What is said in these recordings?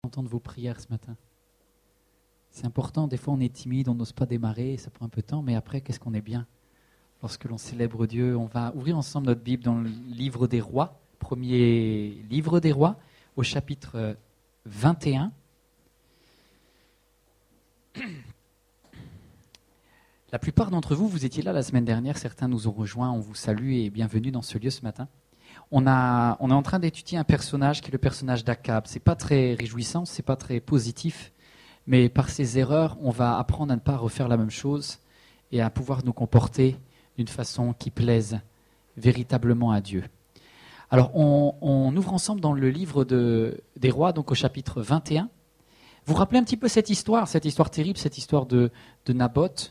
Entendre vos prières ce matin. C'est important, des fois on est timide, on n'ose pas démarrer, ça prend un peu de temps, mais après, qu'est-ce qu'on est bien lorsque l'on célèbre Dieu. On va ouvrir ensemble notre Bible dans le livre des rois, premier livre des rois, au chapitre 21. La plupart d'entre vous, vous étiez là la semaine dernière, certains nous ont rejoints, on vous salue et bienvenue dans ce lieu ce matin. On est en train d'étudier un personnage qui est le personnage d'Akab. C'est pas très réjouissant, c'est pas très positif, mais par ses erreurs, on va apprendre à ne pas refaire la même chose et à pouvoir nous comporter d'une façon qui plaise véritablement à Dieu. Alors, on ouvre ensemble dans le livre des rois, donc au chapitre 21. Vous vous rappelez un petit peu cette histoire terrible, cette histoire de Naboth.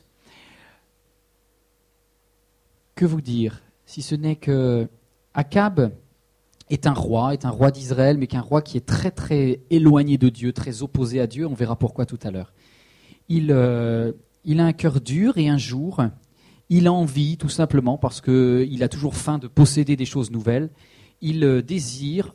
Que vous dire, si ce n'est que Akab est un roi d'Israël, mais qu'un roi qui est très très éloigné de Dieu, très opposé à Dieu. On verra pourquoi tout à l'heure. Il a un cœur dur et un jour, il a envie tout simplement parce qu'il a toujours faim de posséder des choses nouvelles. Il désire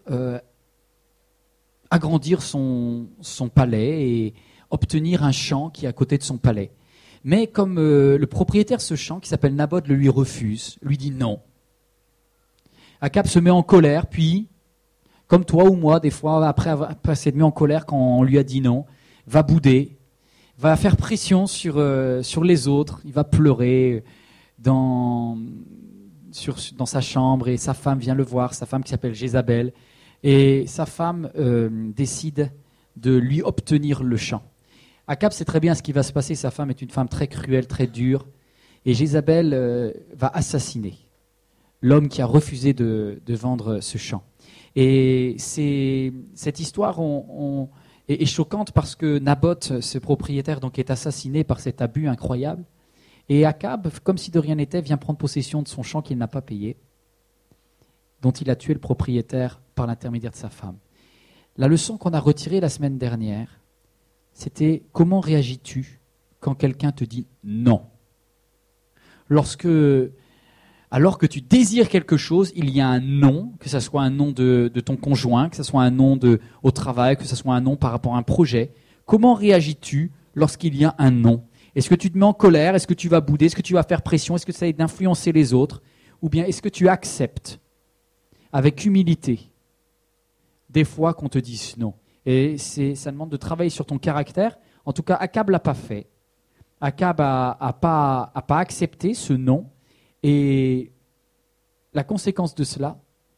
agrandir son palais et obtenir un champ qui est à côté de son palais. Mais comme le propriétaire de ce champ, qui s'appelle Naboth, le lui refuse, lui dit non. Akab se met en colère, puis, comme toi ou moi, des fois, après s'être mis en colère quand on lui a dit non, va bouder, va faire pression sur les autres, il va pleurer dans sa chambre, et sa femme vient le voir, sa femme qui s'appelle Jézabel, et sa femme décide de lui obtenir le champ. Akab sait très bien ce qui va se passer, sa femme est une femme très cruelle, très dure, et Jézabel va assassiner l'homme qui a refusé de vendre ce champ. Et cette histoire est choquante parce que Naboth, ce propriétaire, donc, est assassiné par cet abus incroyable. Et Akab, comme si de rien n'était, vient prendre possession de son champ qu'il n'a pas payé, dont il a tué le propriétaire par l'intermédiaire de sa femme. La leçon qu'on a retirée la semaine dernière, c'était comment réagis-tu quand quelqu'un te dit non ? Alors que tu désires quelque chose, il y a un non, que ce soit un non de ton conjoint, que ce soit un non au travail, que ce soit un non par rapport à un projet. Comment réagis-tu lorsqu'il y a un non ? Est-ce que tu te mets en colère ? Est-ce que tu vas bouder ? Est-ce que tu vas faire pression ? Est-ce que ça aide d'influencer les autres ? Ou bien est-ce que tu acceptes avec humilité des fois qu'on te dise non ? Et ça demande de travailler sur ton caractère. En tout cas, Akab ne l'a pas fait. Akab n'a pas accepté ce non. Et la conséquence de cela,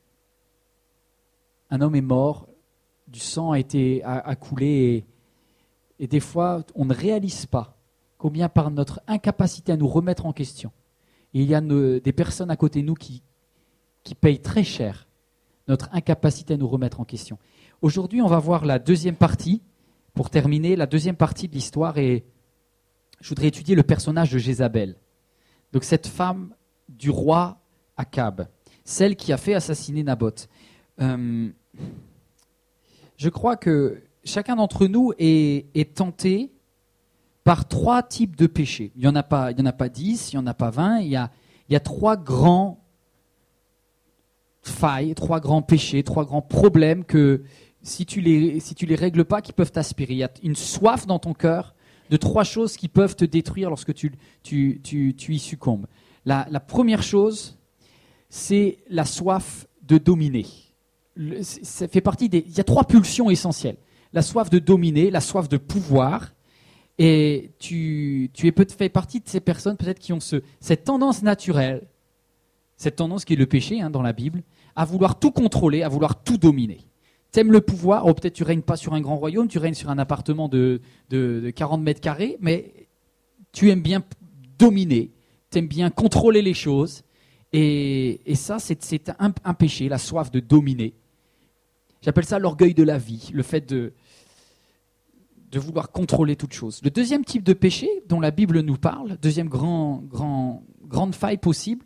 un homme est mort, du sang a coulé, et des fois, on ne réalise pas combien par notre incapacité à nous remettre en question, il y a des personnes à côté de nous qui payent très cher notre incapacité à nous remettre en question. Aujourd'hui, on va voir la deuxième partie, pour terminer, la deuxième partie de l'histoire, et je voudrais étudier le personnage de Jézabel. Donc cette femme du roi Akab, celle qui a fait assassiner Naboth. Je crois que chacun d'entre nous est tenté par trois types de péchés. Il n'y en a pas 10, il n'y en a pas 20, il y a trois grands failles, trois grands péchés, trois grands problèmes que si tu les règles pas, qui peuvent t'aspirer. Il y a une soif dans ton cœur de trois choses qui peuvent te détruire lorsque tu y succombes. La première chose, c'est la soif de dominer. Ça fait partie il y a trois pulsions essentielles. La soif de dominer, la soif de pouvoir, et tu fais partie de ces personnes peut-être qui ont cette tendance naturelle, cette tendance qui est le péché dans la Bible, à vouloir tout contrôler, à vouloir tout dominer. Tu aimes le pouvoir, peut-être tu ne règnes pas sur un grand royaume, tu règnes sur un appartement de 40 mètres carrés, mais tu aimes bien dominer. Tu aimes bien contrôler les choses, et ça, c'est un péché, la soif de dominer. J'appelle ça l'orgueil de la vie, le fait de vouloir contrôler toute chose. Le deuxième type de péché dont la Bible nous parle, deuxième grande faille possible,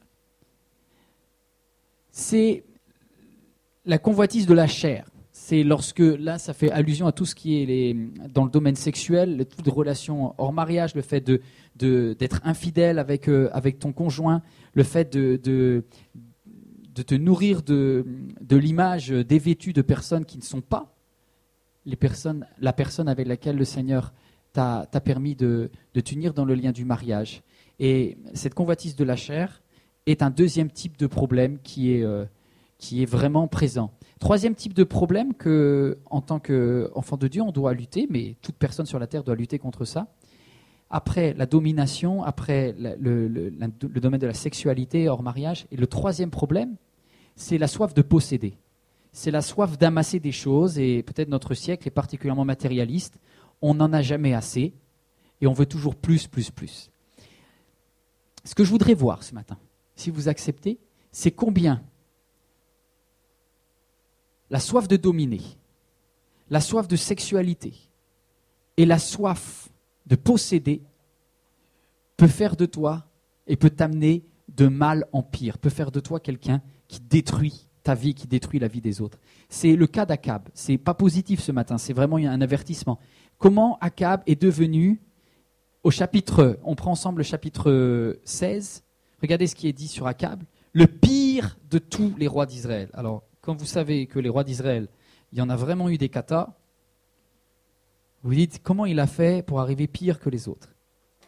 c'est la convoitise de la chair. C'est lorsque, là, ça fait allusion à tout ce qui est dans le domaine sexuel, toutes les relations hors mariage, le fait d'être infidèle avec ton conjoint, le fait de te nourrir de l'image dévêtue de personnes qui ne sont pas la personne avec laquelle le Seigneur t'a permis de t'unir dans le lien du mariage. Et cette convoitise de la chair est un deuxième type de problème qui est vraiment présent. Troisième type de problème que, en tant qu'enfant de Dieu, on doit lutter, mais toute personne sur la terre doit lutter contre ça. Après la domination, après le domaine de la sexualité hors mariage. Et le troisième problème, c'est la soif de posséder. C'est la soif d'amasser des choses, et peut-être notre siècle est particulièrement matérialiste. On n'en a jamais assez, et on veut toujours plus, plus, plus. Ce que je voudrais voir ce matin, si vous acceptez, c'est combien la soif de dominer, la soif de sexualité et la soif de posséder peut faire de toi et peut t'amener de mal en pire, peut faire de toi quelqu'un qui détruit ta vie, qui détruit la vie des autres. C'est le cas d'Akab. C'est pas positif ce matin, c'est vraiment un avertissement. Comment Akab est devenu, on prend ensemble le chapitre 16, regardez ce qui est dit sur Akab, le pire de tous les rois d'Israël. Alors, quand vous savez que les rois d'Israël, il y en a vraiment eu des katas, vous dites comment il a fait pour arriver pire que les autres.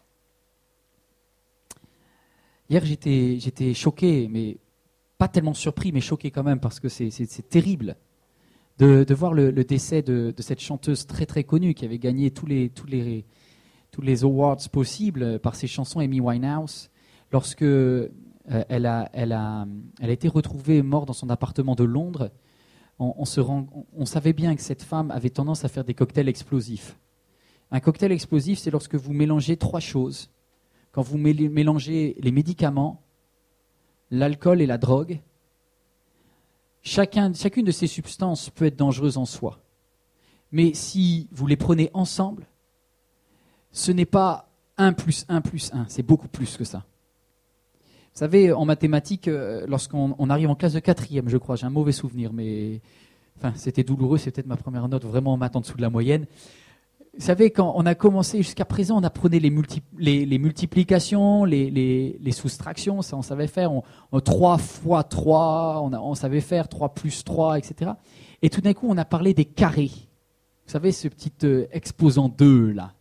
Hier, j'étais choqué, mais pas tellement surpris, mais choqué quand même, parce que c'est terrible de voir le décès de cette chanteuse très très connue qui avait gagné tous les awards possibles par ses chansons, Amy Winehouse, lorsque elle a été retrouvée morte dans son appartement de Londres. On savait bien que cette femme avait tendance à faire des cocktails explosifs. Un cocktail explosif, c'est lorsque vous mélangez trois choses. Quand vous mélangez les médicaments, l'alcool et la drogue, chacune de ces substances peut être dangereuse en soi. Mais si vous les prenez ensemble, ce n'est pas 1 + 1 + 1, c'est beaucoup plus que ça. Vous savez, en mathématiques, lorsqu'on arrive en classe de 4e, je crois, j'ai un mauvais souvenir, mais enfin, c'était douloureux, c'est peut-être ma première note vraiment en maths en dessous de la moyenne. Vous savez, quand on a commencé jusqu'à présent, on apprenait les multiplications, les soustractions, ça on savait faire, 3 fois 3, on savait faire 3 + 3, etc. Et tout d'un coup, on a parlé des carrés. Vous savez, ce petit exposant 2 là.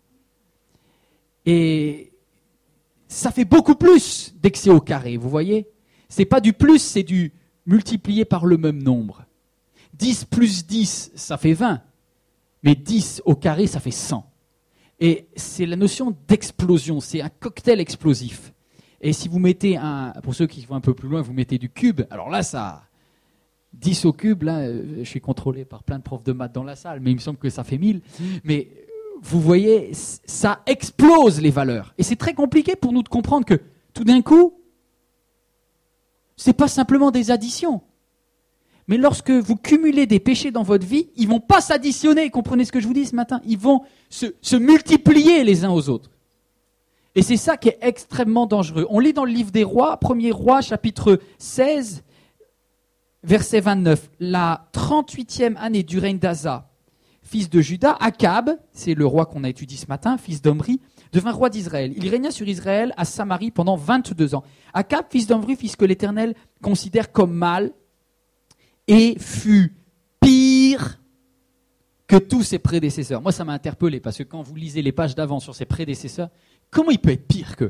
Et ça fait beaucoup plus dès que c'est au carré, vous voyez ? C'est pas du plus, c'est du multiplié par le même nombre. 10 + 10, ça fait 20. Mais 10 au carré, ça fait 100. Et c'est la notion d'explosion, c'est un cocktail explosif. Et si vous mettez pour ceux qui vont un peu plus loin, vous mettez du cube, alors là, ça, 10 au cube, là, je suis contrôlé par plein de profs de maths dans la salle, mais il me semble que ça fait 1000. Mais vous voyez, ça explose les valeurs. Et c'est très compliqué pour nous de comprendre que tout d'un coup, ce n'est pas simplement des additions. Mais lorsque vous cumulez des péchés dans votre vie, ils ne vont pas s'additionner, comprenez ce que je vous dis ce matin, ils vont se multiplier les uns aux autres. Et c'est ça qui est extrêmement dangereux. On lit dans le livre des rois, 1er roi, chapitre 16, verset 29. La 38e année du règne d'Asa, fils de Juda, Akab, c'est le roi qu'on a étudié ce matin, fils d'Omri, devint roi d'Israël. Il régna sur Israël à Samarie pendant 22 ans. Akab, fils d'Omri, fit ce que l'Éternel considère comme mal, et fut pire que tous ses prédécesseurs. Moi, ça m'a interpellé, parce que quand vous lisez les pages d'avant sur ses prédécesseurs, comment il peut être pire qu'eux ?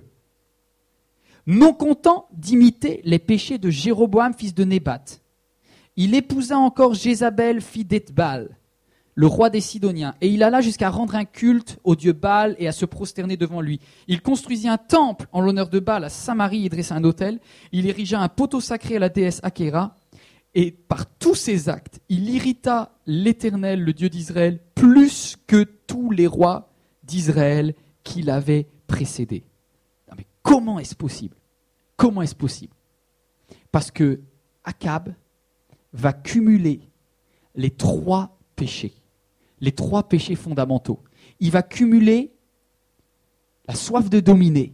Non content d'imiter les péchés de Jéroboam, fils de Nébat, il épousa encore Jézabel, fille d'Ethbal, le roi des Sidoniens, et il alla jusqu'à rendre un culte au dieu Baal et à se prosterner devant lui. Il construisit un temple en l'honneur de Baal à Samarie et dressa un autel. Il érigea un poteau sacré à la déesse Akhéra. Et par tous ces actes, il irrita l'Éternel, le Dieu d'Israël, plus que tous les rois d'Israël qui l'avaient précédé. Non mais comment est-ce possible ? Comment est-ce possible ? Parce que Akab va cumuler les 3 péchés, les 3 péchés fondamentaux. Il va cumuler la soif de dominer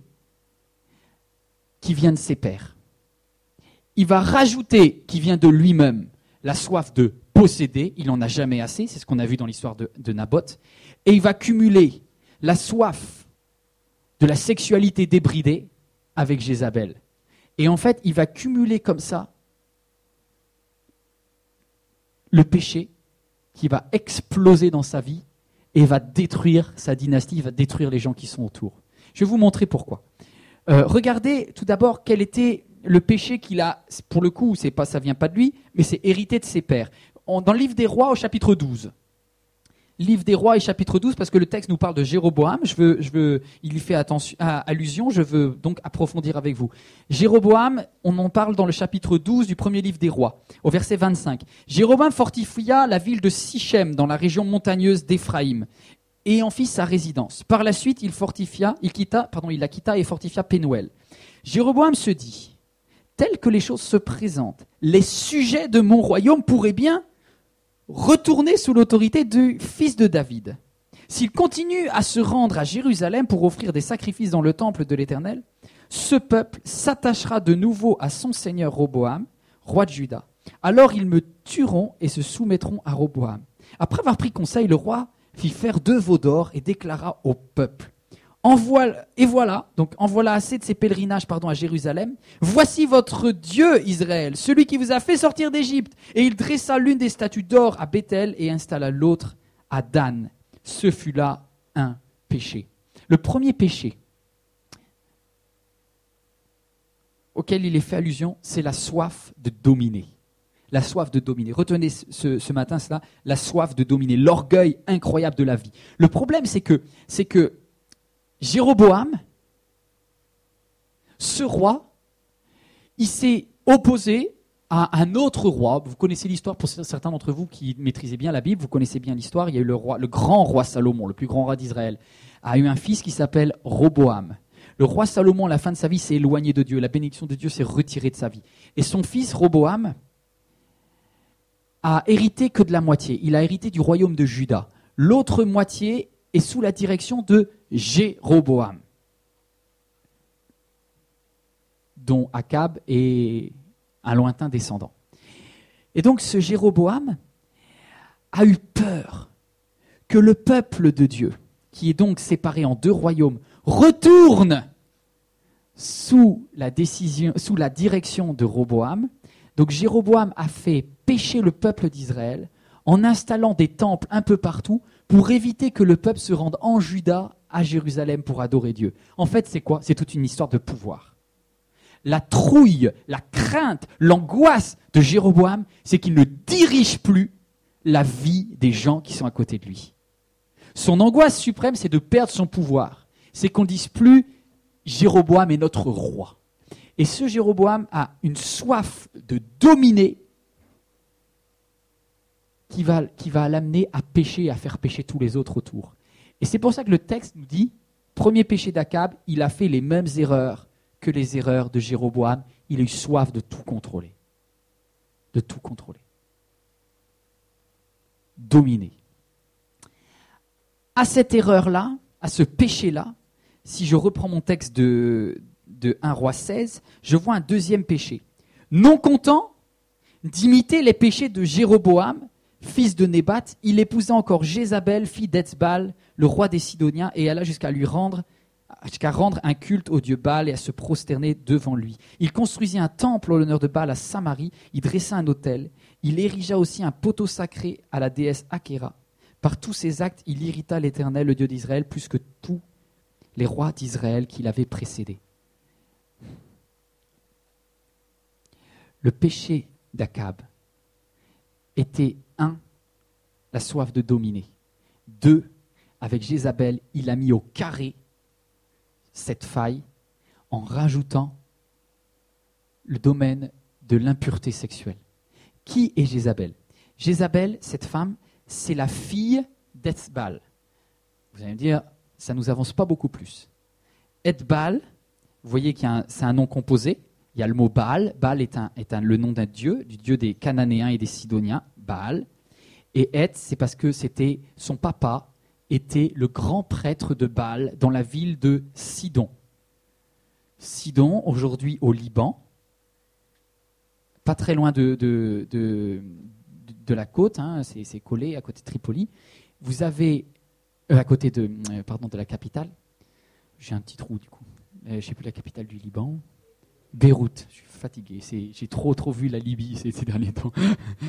qui vient de ses pères. Il va rajouter, qui vient de lui-même, la soif de posséder. Il n'en a jamais assez, c'est ce qu'on a vu dans l'histoire de Naboth. Et il va cumuler la soif de la sexualité débridée avec Jézabel. Et en fait, il va cumuler comme ça le péché qui va exploser dans sa vie et va détruire sa dynastie, va détruire les gens qui sont autour. Je vais vous montrer pourquoi. Regardez tout d'abord quel était le péché qu'il a, pour le coup, ça vient pas de lui, mais c'est hérité de ses pères. Dans le livre des Rois au chapitre 12. Livre des Rois et chapitre 12, parce que le texte nous parle de Jéroboam, il y fait allusion, je veux donc approfondir avec vous. Jéroboam, on en parle dans le chapitre 12 du premier livre des Rois, au verset 25. Jéroboam fortifia la ville de Sichem, dans la région montagneuse d'Éphraïm, et en fit sa résidence. Par la suite, il la quitta et fortifia Pénuel. Jéroboam se dit, tel que les choses se présentent, les sujets de mon royaume pourraient bien retourner sous l'autorité du fils de David. S'il continue à se rendre à Jérusalem pour offrir des sacrifices dans le temple de l'Éternel, ce peuple s'attachera de nouveau à son seigneur Roboam, roi de Juda. Alors ils me tueront et se soumettront à Roboam. Après avoir pris conseil, le roi fit faire 2 veaux d'or et déclara au peuple, en voilà assez de ces pèlerinages à Jérusalem. Voici votre Dieu Israël, celui qui vous a fait sortir d'Égypte. Et il dressa l'une des statues d'or à Béthel et installa l'autre à Dan. Ce fut là un péché. Le premier péché auquel il est fait allusion, c'est la soif de dominer. La soif de dominer. Retenez ce matin cela, la soif de dominer, l'orgueil incroyable de la vie. Le problème, c'est que Jéroboam, ce roi, il s'est opposé à un autre roi. Vous connaissez l'histoire, pour certains d'entre vous qui maîtrisez bien la Bible, vous connaissez bien l'histoire. Il y a eu le grand roi Salomon, le plus grand roi d'Israël, a eu un fils qui s'appelle Roboam. Le roi Salomon, à la fin de sa vie, s'est éloigné de Dieu. La bénédiction de Dieu s'est retirée de sa vie. Et son fils Roboam a hérité que de la moitié. Il a hérité du royaume de Juda. L'autre moitié est sous la direction de Jéroboam, dont Akab est un lointain descendant. Et donc ce Jéroboam a eu peur que le peuple de Dieu, qui est donc séparé en 2 royaumes, retourne sous la direction de Roboam. Donc Jéroboam a fait pécher le peuple d'Israël en installant des temples un peu partout pour éviter que le peuple se rende en Juda, à Jérusalem, pour adorer Dieu. En fait, c'est quoi ? C'est toute une histoire de pouvoir. La trouille, la crainte, l'angoisse de Jéroboam, c'est qu'il ne dirige plus la vie des gens qui sont à côté de lui. Son angoisse suprême, c'est de perdre son pouvoir. C'est qu'on ne dise plus « Jéroboam est notre roi ». Et ce Jéroboam a une soif de dominer qui va l'amener à pécher et à faire pécher tous les autres autour. Et c'est pour ça que le texte nous dit, premier péché d'Akab, il a fait les mêmes erreurs que les erreurs de Jéroboam. Il a eu soif de tout contrôler. De tout contrôler. Dominer. À cette erreur-là, à ce péché-là, si je reprends mon texte de 1 Roi 16, je vois un deuxième péché. Non content d'imiter les péchés de Jéroboam, fils de Nébat, il épousa encore Jézabel, fille d'Etzbal, le roi des Sidoniens, et alla jusqu'à rendre un culte au dieu Baal et à se prosterner devant lui. Il construisit un temple en l'honneur de Baal à Samarie, il dressa un autel, il érigea aussi un poteau sacré à la déesse Akhéra. Par tous ses actes, il irrita l'Éternel, le Dieu d'Israël, plus que tous les rois d'Israël qui l'avaient précédé. Le péché d'Akab était 1, la soif de dominer. 2, avec Jézabel, il a mis au carré cette faille en rajoutant le domaine de l'impureté sexuelle. Qui est Jézabel ? Jézabel, cette femme, c'est la fille d'Etzbal. Vous allez me dire, ça ne nous avance pas beaucoup plus. Etzbal, vous voyez c'est un nom composé. Il y a le mot Baal. Baal est le nom d'un dieu, du dieu des Cananéens et des Sidoniens, Baal. Et Etz, c'est parce que son papa était le grand prêtre de Baal dans la ville de Sidon. Sidon, aujourd'hui au Liban, pas très loin de la côte, hein, c'est collé à côté de Tripoli. Vous avez, à côté de la capitale, j'ai un petit trou du coup, je ne sais plus la capitale du Liban, Beyrouth, je suis fatigué, j'ai trop vu la Libye ces derniers temps.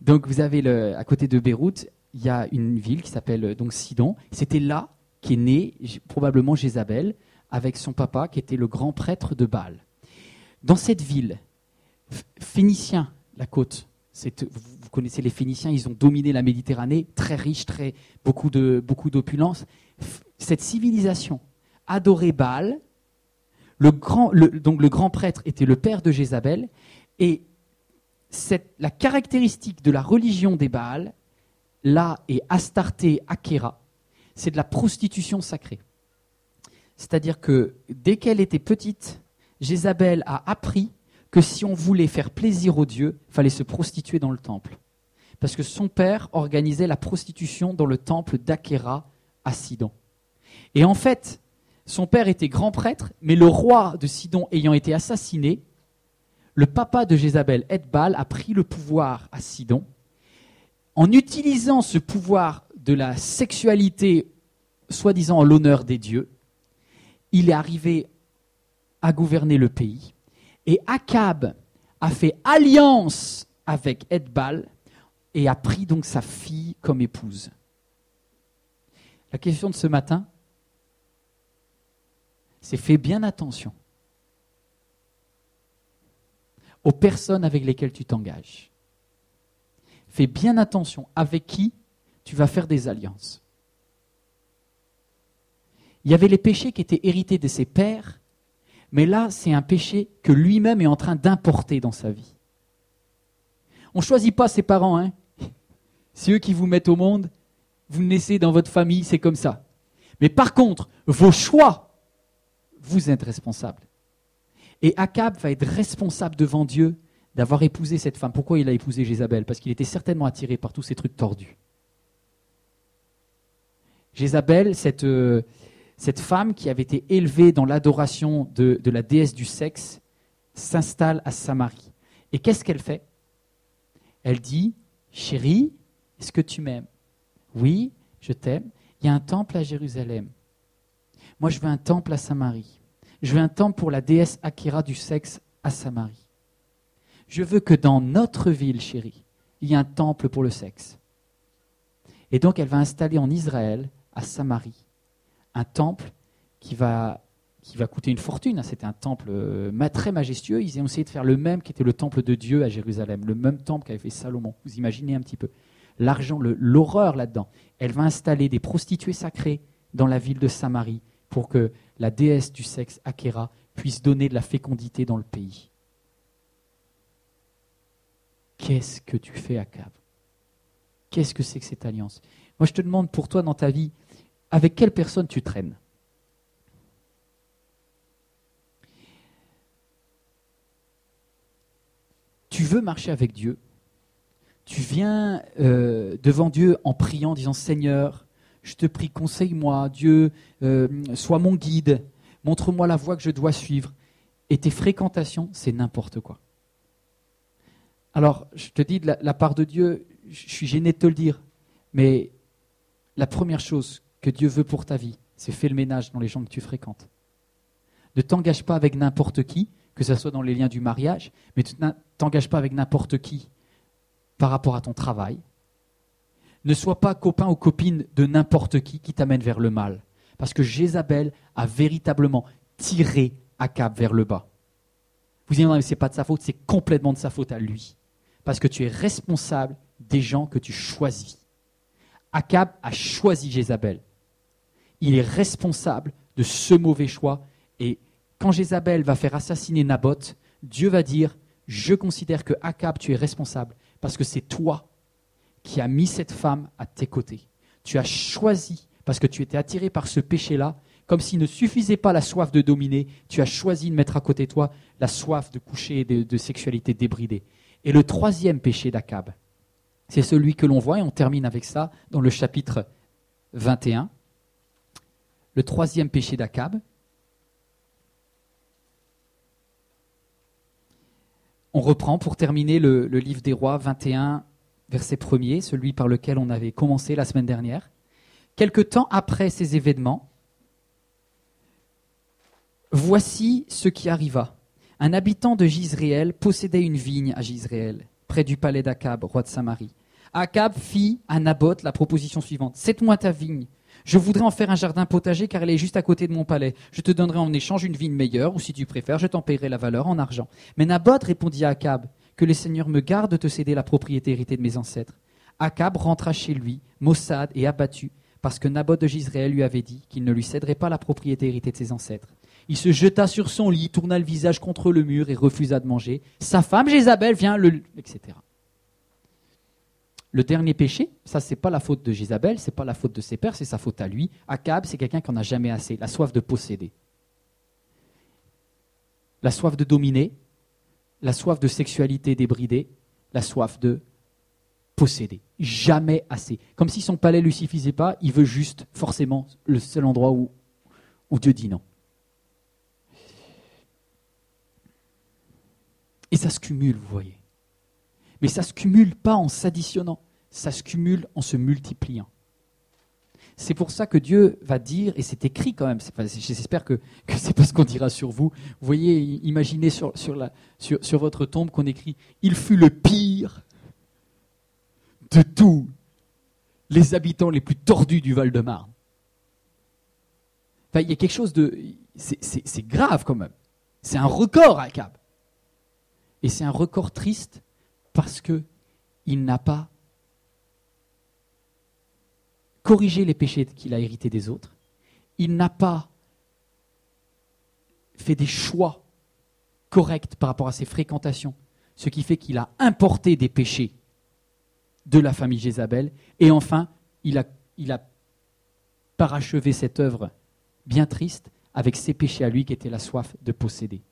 Donc vous avez à côté de Beyrouth, il y a une ville qui s'appelle donc Sidon. C'était là qu'est née probablement Jézabel avec son papa qui était le grand prêtre de Baal. Dans cette ville, Phéniciens, la côte, vous connaissez les Phéniciens, ils ont dominé la Méditerranée, très riche, beaucoup d'opulence. Cette civilisation adorait Baal. Donc le grand prêtre était le père de Jézabel. Et la caractéristique de la religion des Baals, là, est Astarté, Achéra, c'est de la prostitution sacrée. C'est-à-dire que dès qu'elle était petite, Jézabel a appris que si on voulait faire plaisir aux dieux, il fallait se prostituer dans le temple. Parce que son père organisait la prostitution dans le temple d'Achéra à Sidon. Et en fait, son père était grand prêtre, mais le roi de Sidon ayant été assassiné, le papa de Jézabel, Ethbaal, a pris le pouvoir à Sidon. En utilisant ce pouvoir de la sexualité, soi-disant en l'honneur des dieux, il est arrivé à gouverner le pays. Et Akab a fait alliance avec Ethbaal et a pris donc sa fille comme épouse. La question de ce matin, c'est fais bien attention aux personnes avec lesquelles tu t'engages. Fais bien attention avec qui tu vas faire des alliances. Il y avait les péchés qui étaient hérités de ses pères, mais là, c'est un péché que lui-même est en train d'importer dans sa vie. On ne choisit pas ses parents, hein. C'est eux qui vous mettent au monde, vous naissez dans votre famille, c'est comme ça. Mais par contre, vos choix, vous êtes responsables. Et Akab va être responsable devant Dieu d'avoir épousé cette femme. Pourquoi il a épousé Jézabel? Parce qu'il était certainement attiré par tous ces trucs tordus. Jézabel, cette femme qui avait été élevée dans l'adoration de la déesse du sexe, s'installe à Samarie. Et qu'est-ce qu'elle fait? Elle dit, chérie, est-ce que tu m'aimes? Oui, je t'aime. Il y a un temple à Jérusalem. Moi, je veux un temple à Samarie. Je veux un temple pour la déesse Achéra du sexe à Samarie. Je veux que dans notre ville, chérie, il y ait un temple pour le sexe. Et donc, elle va installer en Israël, à Samarie, un temple qui va coûter une fortune. C'était un temple très majestueux. Ils ont essayé de faire le même qui était le temple de Dieu à Jérusalem, le même temple qu'avait fait Salomon. Vous imaginez un petit peu l'argent, l'horreur là-dedans. Elle va installer des prostituées sacrées dans la ville de Samarie pour que la déesse du sexe, Achéra, puisse donner de la fécondité dans le pays. Qu'est-ce que tu fais, Akab? Qu'est-ce que c'est que cette alliance? Moi, je te demande pour toi dans ta vie, avec quelle personne tu traînes? Tu veux marcher avec Dieu. Tu viens devant Dieu en priant, disant « Seigneur, je te prie, conseille-moi, Dieu, sois mon guide, montre-moi la voie que je dois suivre. » Et tes fréquentations, c'est n'importe quoi. Alors, je te dis de la part de Dieu, je suis gêné de te le dire, mais la première chose que Dieu veut pour ta vie, c'est fais le ménage dans les gens que tu fréquentes. Ne t'engage pas avec n'importe qui, que ce soit dans les liens du mariage, mais ne t'engage pas avec n'importe qui par rapport à ton travail. Ne sois pas copain ou copine de n'importe qui t'amène vers le mal. Parce que Jézabel a véritablement tiré Akab vers le bas. Vous dites non, mais ce n'est pas de sa faute, c'est complètement de sa faute à lui. Parce que tu es responsable des gens que tu choisis. Akab a choisi Jézabel. Il est responsable de ce mauvais choix. Et quand Jézabel va faire assassiner Naboth, Dieu va dire, je considère que Akab, tu es responsable parce que c'est toi qui as mis cette femme à tes côtés. Tu as choisi, parce que tu étais attiré par ce péché-là, comme s'il ne suffisait pas la soif de dominer, tu as choisi de mettre à côté de toi la soif de coucher et de sexualité débridée. Et le troisième péché d'Akab, c'est celui que l'on voit, et on termine avec ça dans le chapitre 21. Le troisième péché d'Akab. On reprend pour terminer le livre des rois 21, verset 1er, celui par lequel on avait commencé la semaine dernière. Quelque temps après ces événements, voici ce qui arriva. Un habitant de Jizréel possédait une vigne à Jizréel, près du palais d'Akab, roi de Samarie. Akab fit à Naboth la proposition suivante. « Cède-moi ta vigne. Je voudrais en faire un jardin potager car elle est juste à côté de mon palais. Je te donnerai en échange une vigne meilleure ou si tu préfères, je t'en paierai la valeur en argent. » Mais Naboth répondit à Akab, « Que les seigneurs me gardent de te céder la propriété héritée de mes ancêtres. » Akab rentra chez lui, maussade et abattu, parce que Naboth de Jizréel lui avait dit qu'il ne lui céderait pas la propriété héritée de ses ancêtres. Il se jeta sur son lit, tourna le visage contre le mur et refusa de manger. Sa femme Jézabel vient etc. Le dernier péché, ça c'est pas la faute de Jézabel, c'est pas la faute de ses pères, c'est sa faute à lui. Akab, c'est quelqu'un qui en a jamais assez, la soif de posséder. La soif de dominer, la soif de sexualité débridée, la soif de posséder. Jamais assez. Comme si son palais ne lui suffisait pas, il veut juste forcément le seul endroit où Dieu dit non. Et ça se cumule, vous voyez. Mais ça ne se cumule pas en s'additionnant, ça se cumule en se multipliant. C'est pour ça que Dieu va dire, et c'est écrit quand même, j'espère que ce n'est pas ce qu'on dira sur vous. Vous voyez, imaginez sur votre tombe qu'on écrit « Il fut le pire de tous les habitants les plus tordus du Val-de-Marne ». Enfin, il y a quelque chose de... C'est grave quand même. C'est un record, Akab. Et c'est un record triste parce qu'il n'a pas corrigé les péchés qu'il a hérités des autres. Il n'a pas fait des choix corrects par rapport à ses fréquentations, ce qui fait qu'il a importé des péchés de la famille Jézabel. Et enfin, il a parachevé cette œuvre bien triste avec ses péchés à lui qui était la soif de posséder.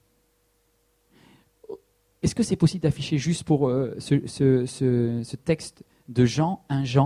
Est-ce que c'est possible d'afficher juste pour ce texte de Jean, 1 Jean ?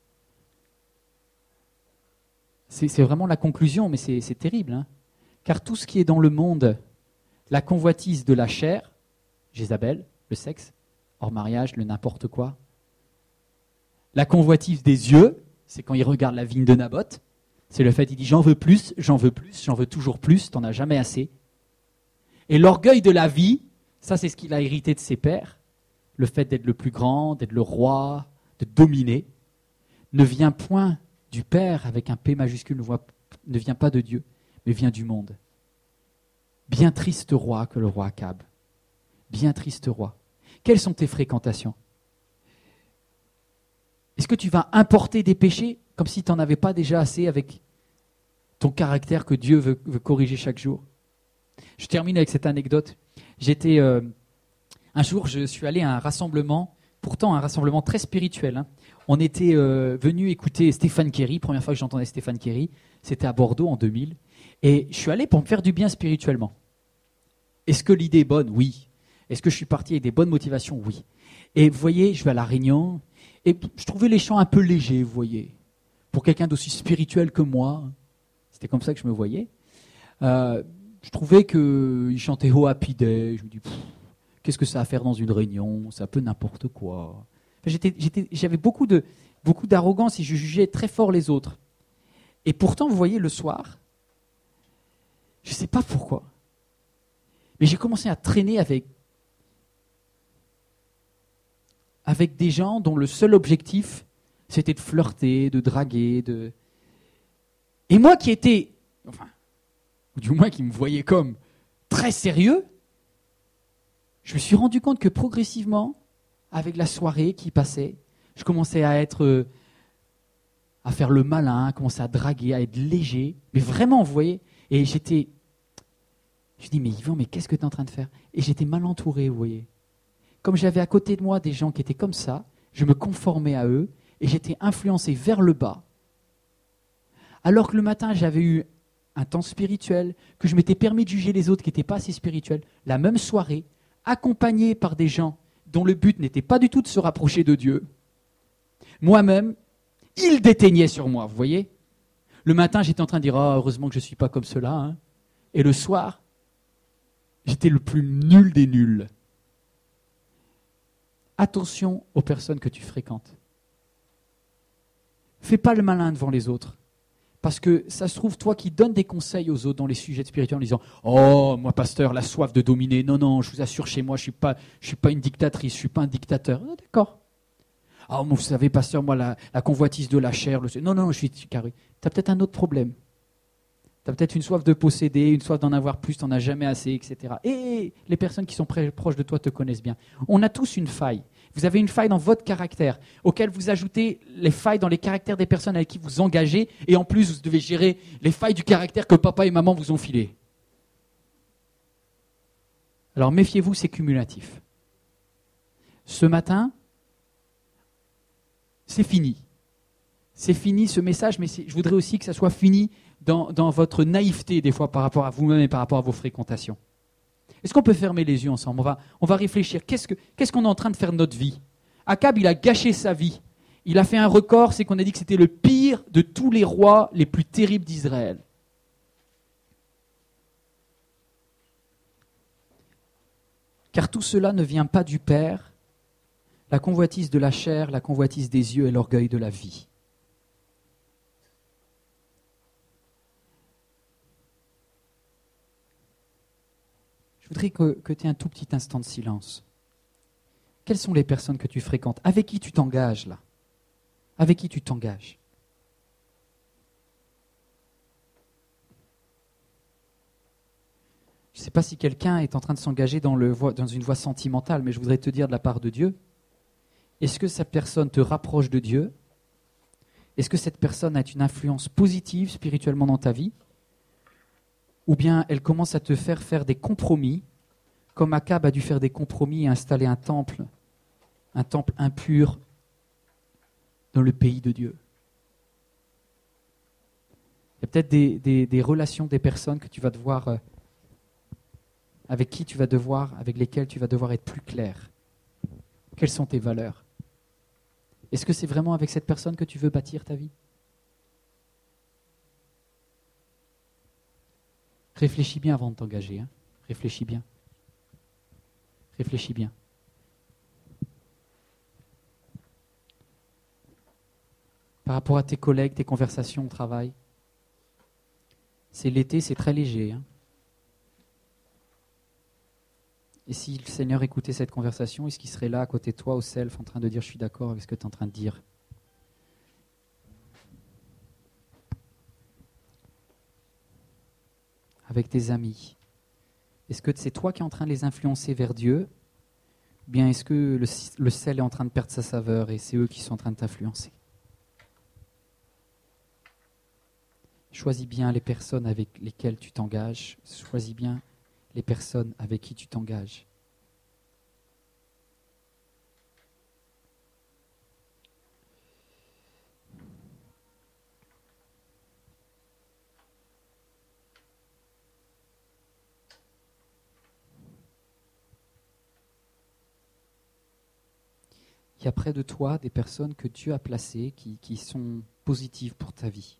C'est vraiment la conclusion, mais c'est terrible. Hein ? Car tout ce qui est dans le monde, la convoitise de la chair, Jézabel, le sexe, hors mariage, le n'importe quoi. La convoitise des yeux, c'est quand il regarde la vigne de Naboth. C'est le fait, il dit j'en veux plus, j'en veux plus, j'en veux toujours plus, t'en as jamais assez. Et l'orgueil de la vie, ça, c'est ce qu'il a hérité de ses pères. Le fait d'être le plus grand, d'être le roi, de dominer, ne vient point du Père avec un P majuscule, ne vient pas de Dieu, mais vient du monde. Bien triste roi que le roi Akab. Bien triste roi. Quelles sont tes fréquentations ? Est-ce que tu vas importer des péchés comme si tu n'en avais pas déjà assez avec ton caractère que Dieu veut corriger chaque jour ? Je termine avec cette anecdote. Un jour, je suis allé à un rassemblement, pourtant un rassemblement très spirituel. Hein. On était venu écouter Stéphane Kerry, première fois que j'entendais Stéphane Kerry, c'était à Bordeaux en 2000. Et je suis allé pour me faire du bien spirituellement. Est-ce que l'idée est bonne ? Oui. Est-ce que je suis parti avec des bonnes motivations ? Oui. Et vous voyez, je vais à La Réunion, et je trouvais les chants un peu légers, vous voyez. Pour quelqu'un d'aussi spirituel que moi, c'était comme ça que je me voyais. Je trouvais qu'il chantait Oh Happy Day. Je me dis, qu'est-ce que ça a à faire dans une réunion ? C'est un peu n'importe quoi. Enfin, j'avais beaucoup d'arrogance et je jugeais très fort les autres. Et pourtant, vous voyez, le soir, je ne sais pas pourquoi, mais j'ai commencé à traîner avec des gens dont le seul objectif, c'était de flirter, de draguer. Et moi qui étais... ou du moins qui me voyait comme très sérieux, je me suis rendu compte que progressivement, avec la soirée qui passait, je commençais à faire le malin, à commencer à draguer, à être léger, mais vraiment, vous voyez, et je dis, mais Yvan, mais qu'est-ce que tu es en train de faire ? Et j'étais mal entouré, vous voyez. Comme j'avais à côté de moi des gens qui étaient comme ça, je me conformais à eux, et j'étais influencé vers le bas. Alors que le matin, j'avais eu un temps spirituel, que je m'étais permis de juger les autres qui n'étaient pas assez spirituels, la même soirée, accompagné par des gens dont le but n'était pas du tout de se rapprocher de Dieu. Moi-même, ils déteignaient sur moi, vous voyez ? Le matin, j'étais en train de dire « Ah, heureusement que je ne suis pas comme cela. Hein. » Et le soir, j'étais le plus nul des nuls. Attention aux personnes que tu fréquentes. Fais pas le malin devant les autres. Parce que ça se trouve, toi qui donnes des conseils aux autres dans les sujets spirituels en disant « Oh, moi, pasteur, la soif de dominer. Non, non, je vous assure, chez moi, je suis pas une dictatrice, je ne suis pas un dictateur. Ah, » D'accord. Ah, vous savez, pasteur, moi, la convoitise de la chair. Non, je suis carré. Tu as peut-être un autre problème. Tu as peut-être une soif de posséder, une soif d'en avoir plus, tu n'en as jamais assez, etc. Et les personnes qui sont proches de toi te connaissent bien. On a tous une faille. Vous avez une faille dans votre caractère, auquel vous ajoutez les failles dans les caractères des personnes avec qui vous engagez, et en plus, vous devez gérer les failles du caractère que papa et maman vous ont filées. Alors méfiez-vous, c'est cumulatif. Ce matin, c'est fini. C'est fini ce message, mais je voudrais aussi que ça soit fini dans votre naïveté des fois par rapport à vous-même et par rapport à vos fréquentations. Est-ce qu'on peut fermer les yeux ensemble ? On va réfléchir. Qu'est-ce qu'on est en train de faire de notre vie ? Akab, il a gâché sa vie. Il a fait un record, c'est qu'on a dit que c'était le pire de tous les rois les plus terribles d'Israël. Car tout cela ne vient pas du Père, la convoitise de la chair, la convoitise des yeux et l'orgueil de la vie. Je voudrais que tu aies un tout petit instant de silence. Quelles sont les personnes que tu fréquentes ? Avec qui tu t'engages là ? Avec qui tu t'engages ? Je ne sais pas si quelqu'un est en train de s'engager dans une voie sentimentale, mais je voudrais te dire de la part de Dieu, est-ce que cette personne te rapproche de Dieu ? Est-ce que cette personne a une influence positive spirituellement dans ta vie ? Ou bien elle commence à te faire des compromis, comme Akab a dû faire des compromis et installer un temple impur dans le pays de Dieu. Il y a peut-être des relations, des personnes que tu vas devoir, avec lesquelles tu vas devoir être plus clair. Quelles sont tes valeurs ? Est-ce que c'est vraiment avec cette personne que tu veux bâtir ta vie ? Réfléchis bien avant de t'engager. Hein. Réfléchis bien. Réfléchis bien. Par rapport à tes collègues, tes conversations au travail, c'est l'été, c'est très léger. Hein. Et si le Seigneur écoutait cette conversation, est-ce qu'il serait là à côté de toi au self en train de dire « je suis d'accord avec ce que tu es en train de dire ». Avec tes amis, est-ce que c'est toi qui es en train de les influencer vers Dieu ? Ou bien est-ce que le sel est en train de perdre sa saveur et c'est eux qui sont en train de t'influencer ? Choisis bien les personnes avec lesquelles tu t'engages. Choisis bien les personnes avec qui tu t'engages. Il y a près de toi des personnes que Dieu a placées qui sont positives pour ta vie.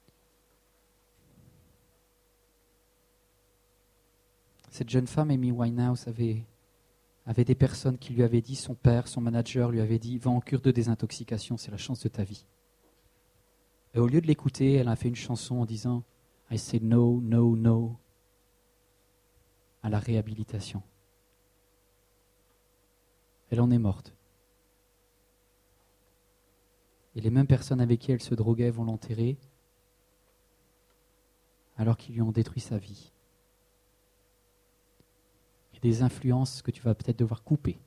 Cette jeune femme, Amy Winehouse, avait des personnes qui lui avaient dit, son père, son manager lui avait dit « Va en cure de désintoxication, c'est la chance de ta vie ». Et au lieu de l'écouter, elle a fait une chanson en disant « I say no, no, no » à la réhabilitation. Elle en est morte. Et les mêmes personnes avec qui elle se droguait vont l'enterrer alors qu'ils lui ont détruit sa vie. Et des influences que tu vas peut-être devoir couper.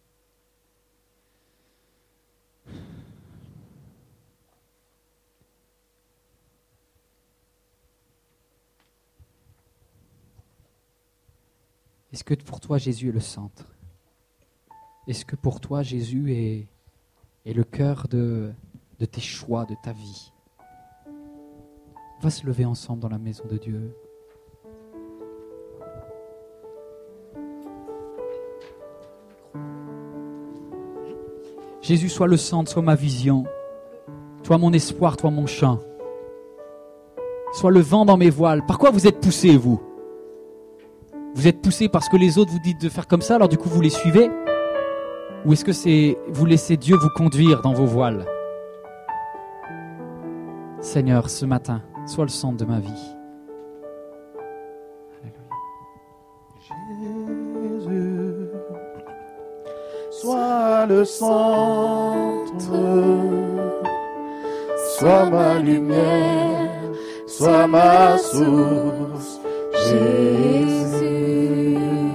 Est-ce que pour toi Jésus est le centre ? Est-ce que pour toi Jésus est le cœur de tes choix, de ta vie? On va se lever ensemble dans la maison de Dieu. Jésus, sois le centre, sois ma vision. Toi mon espoir, toi mon chant. Sois le vent dans mes voiles. Par quoi vous êtes poussés, vous? Vous êtes poussés parce que les autres vous disent de faire comme ça, alors du coup vous les suivez? Ou est-ce que vous laissez Dieu vous conduire dans vos voiles? Seigneur, ce matin, sois le centre de ma vie. Alléluia. Jésus, sois le centre sois ma lumière, sois ma source, Jésus.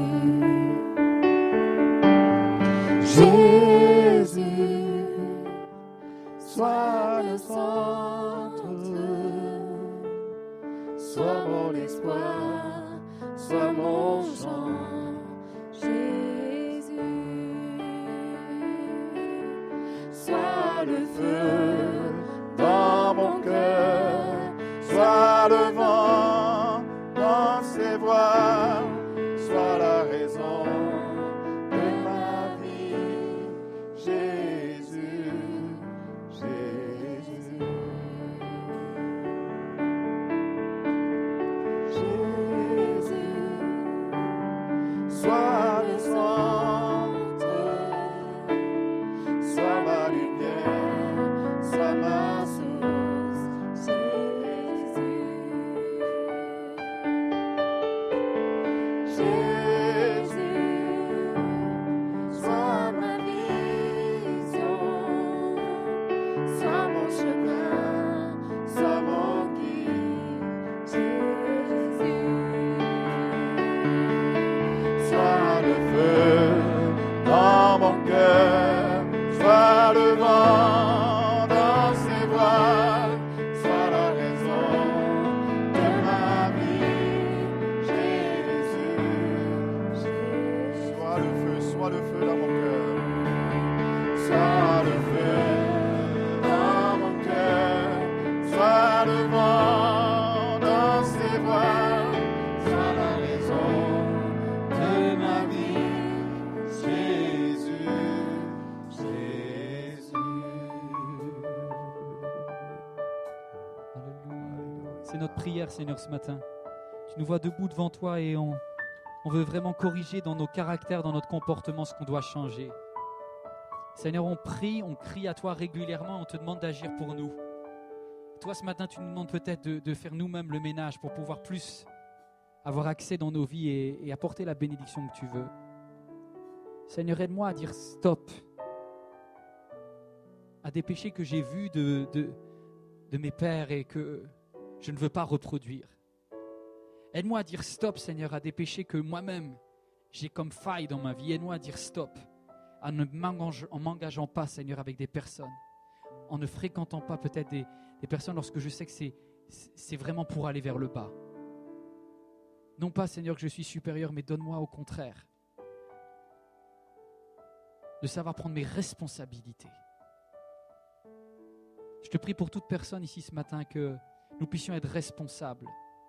Jésus, sois le centre, sois mon espoir, sois mon chant, Jésus. Sois le feu dans mon cœur, sois le vent dans ses voiles, sois la raison de ma vie, Jésus, Jésus. Jésus, sois le centre, sois ma lumière, sois ma source, Jésus. Jésus, sois ma vision, sois mon chemin, sois mon guide, Jésus. Sois le feu dans mon cœur, sois le vent dans ses voiles, sois la raison de ma vie, Jésus. Sois le feu dans mon cœur, sois le feu dans mon cœur, sois le vent dans ses voiles, sois la raison de ma vie, Jésus, Jésus. Alléluia. C'est notre prière, Seigneur, ce matin. Tu nous vois debout devant toi et on veut vraiment corriger dans nos caractères, dans notre comportement, ce qu'on doit changer. Seigneur, on prie, on crie à toi régulièrement, on te demande d'agir pour nous. Toi, ce matin, tu nous demandes peut-être de faire nous-mêmes le ménage pour pouvoir plus avoir accès dans nos vies et apporter la bénédiction que tu veux. Seigneur, aide-moi à dire stop à des péchés que j'ai vus de mes pères et que je ne veux pas reproduire. Aide-moi à dire stop, Seigneur, à des péchés que moi-même j'ai comme faille dans ma vie. Aide-moi à dire stop en m'engageant pas, Seigneur, avec des personnes, en ne fréquentant pas peut-être des personnes lorsque je sais que c'est vraiment pour aller vers le bas. Non pas, Seigneur, que je suis supérieur, mais donne-moi au contraire de savoir prendre mes responsabilités. Je te prie pour toute personne ici ce matin que nous puissions être responsables.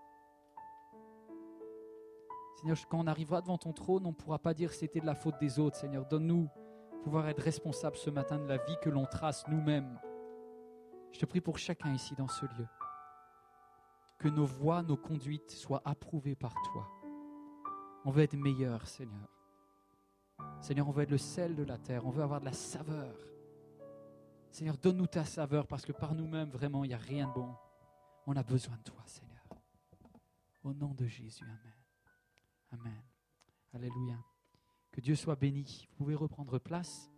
Seigneur, quand on arrivera devant ton trône, on ne pourra pas dire que c'était de la faute des autres. Seigneur, donne-nous pouvoir être responsables ce matin de la vie que l'on trace nous-mêmes. Je te prie pour chacun ici dans ce lieu. Que nos voies, nos conduites soient approuvées par toi. On veut être meilleurs, Seigneur. Seigneur, on veut être le sel de la terre. On veut avoir de la saveur. Seigneur, donne-nous ta saveur parce que par nous-mêmes, vraiment, il n'y a rien de bon. On a besoin de toi, Seigneur. Au nom de Jésus, amen. Amen. Alléluia. Que Dieu soit béni. Vous pouvez reprendre place.